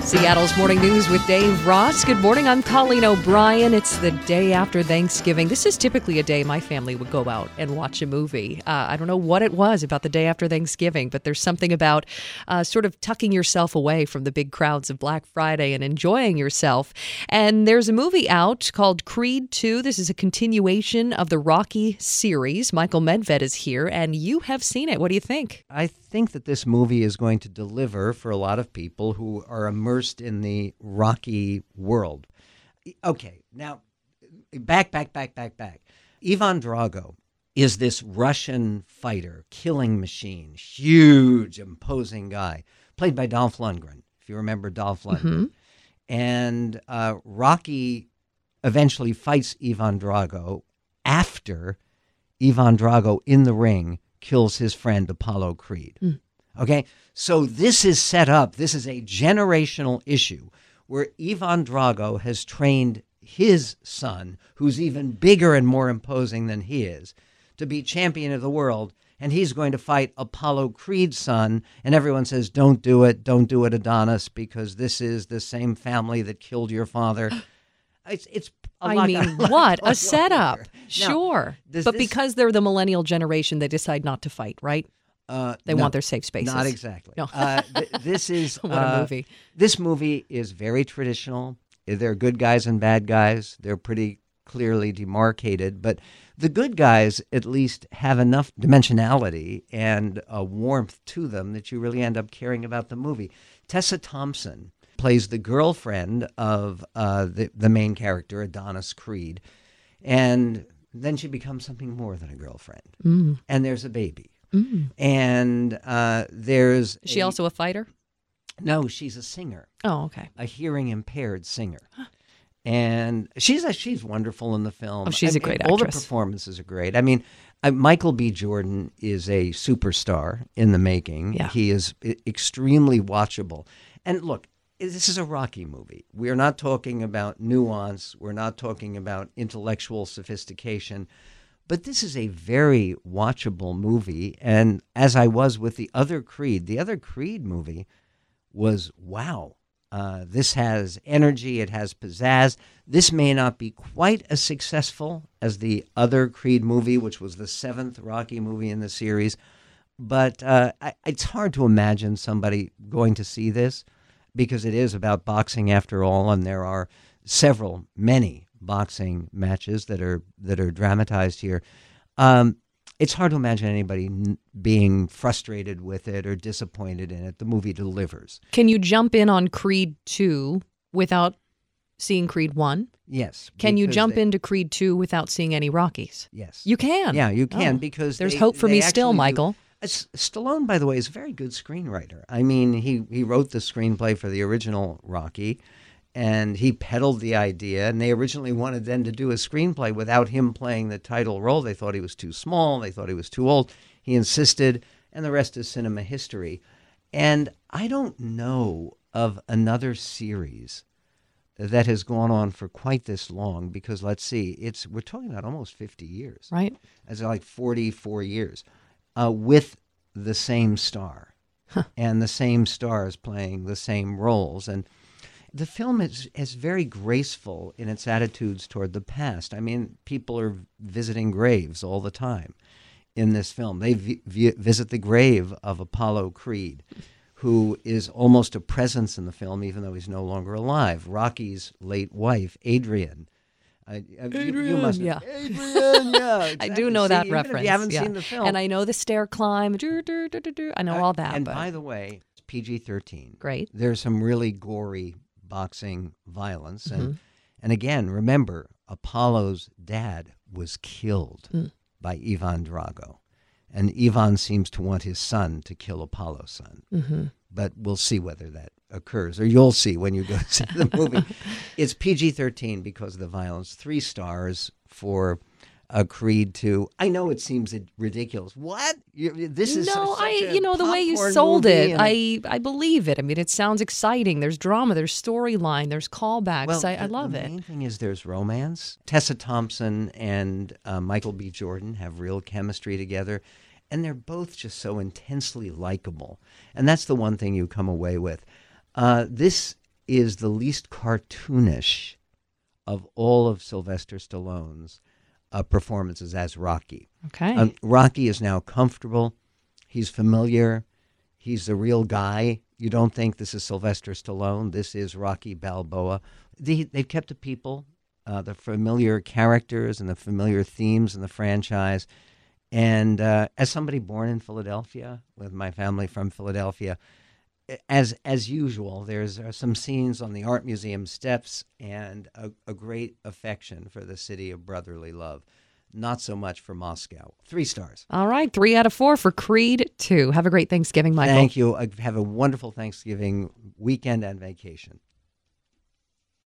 Seattle's Morning News with Dave Ross. Good morning, I'm Colleen O'Brien. It's the day after Thanksgiving. This is typically a day my family would go out and watch a movie. I don't know what it was about the day after Thanksgiving, but there's something about sort of tucking yourself away from the big crowds of Black Friday and enjoying yourself. And there's a movie out called Creed 2. This is a continuation of the Rocky series. Michael Medved is here, and you have seen it. What do you think? I think that this movie is going to deliver for a lot of people who are immersed in the Rocky world. Okay, now, back. Ivan Drago is this Russian fighter, killing machine, huge, imposing guy, played by Dolph Lundgren, if you remember Dolph Lundgren. Mm-hmm. And Rocky eventually fights Ivan Drago after Ivan Drago in the ring kills his friend Apollo Creed. Okay, so this is set up. This is a generational issue where Ivan Drago has trained his son, who's even bigger and more imposing than he is, to be champion of the world, and he's going to fight Apollo Creed's son, and everyone says, don't do it, Adonis, because this is the same family that killed your father. It's what a setup. Sure. But because they're the millennial generation, they decide not to fight, right? They want their safe spaces. Not exactly. No. This is what a movie. This movie is very traditional. There are good guys and bad guys. They're pretty clearly demarcated, but the good guys at least have enough dimensionality and warmth to them that you really end up caring about the movie. Tessa Thompson plays the girlfriend of the main character, Adonis Creed, and then she becomes something more than a girlfriend. And there's a baby. And there's... Is she also a fighter? No, she's a singer. Oh, okay. A hearing-impaired singer. And she's wonderful in the film. Oh, she's a great actress. All the performances are great. I mean, Michael B. Jordan is a superstar in the making. Yeah. He is extremely watchable. And look, this is a Rocky movie. We are not talking about nuance. We're not talking about intellectual sophistication. But this is a very watchable movie. And as I was with the other Creed movie was, wow. This has energy. It has pizzazz. This may not be quite as successful as the other Creed movie, which was the 7th Rocky movie in the series. But it's hard to imagine somebody going to see this, because it is about boxing after all, and there are many boxing matches that are dramatized here. It's hard to imagine anybody being frustrated with it or disappointed in it. The movie delivers. Can you jump in on Creed 2 without seeing Creed 1? Yes. Can you jump into Creed 2 without seeing any Rockies? Yes. You can? Yeah, you can, because there's hope for me still, Michael. Stallone, by the way, is a very good screenwriter. I mean, he wrote the screenplay for the original Rocky, and he peddled the idea, and they originally wanted then to do a screenplay without him playing the title role. They thought he was too small. They thought he was too old. He insisted, and the rest is cinema history. And I don't know of another series that has gone on for quite this long, because let's see, we're talking about almost 50 years. Right. It's like 44 years. With the same star, and the same stars playing the same roles. And the film is very graceful in its attitudes toward the past. I mean, people are visiting graves all the time in this film. They visit the grave of Apollo Creed, who is almost a presence in the film, even though he's no longer alive. Rocky's late wife, Adrian. Adrian, you must yeah. Adrian, yeah. Exactly. I do know that reference. If you haven't seen the film. And I know the stair climb. I know all that. And but... by the way, it's PG-13. Great. There's some really gory boxing violence. And again, remember, Apollo's dad was killed by Ivan Drago. And Ivan seems to want his son to kill Apollo's son. But we'll see whether that occurs, or you'll see when you go see the movie. It's PG-13 because of the violence. 3 stars for Creed 2. I know it seems ridiculous. What? This is the way you sold it, I believe it. I mean, it sounds exciting. There's drama, there's storyline, there's callbacks. Well, I love it. The main thing is there's romance. Tessa Thompson and Michael B. Jordan have real chemistry together. And they're both just so intensely likable. And that's the one thing you come away with. This is the least cartoonish of all of Sylvester Stallone's performances as Rocky. Okay. Rocky is now comfortable. He's familiar. He's a real guy. You don't think this is Sylvester Stallone. This is Rocky Balboa. They've kept the people, the familiar characters and the familiar themes in the franchise. And as somebody born in Philadelphia, with my family from Philadelphia, as usual, there's some scenes on the Art Museum steps and a great affection for the city of brotherly love. Not so much for Moscow. 3 stars. All right, 3 out of 4 for Creed 2. Have a great Thanksgiving, Michael. Thank you. Have a wonderful Thanksgiving weekend and vacation.